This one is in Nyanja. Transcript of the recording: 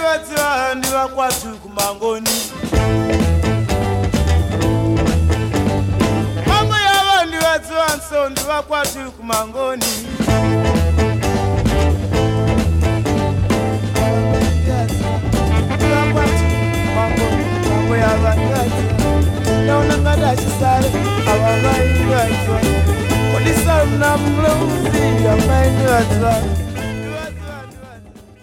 ndivadziva ndivakwatu kumangoni. Mambo yava ndivadziva nso ndivakwatu kumangoni. Mambo yava ndivadziva naona ngada chisare avavai ndivadziva kodisa mnamlo uzi yamai ndivadziva.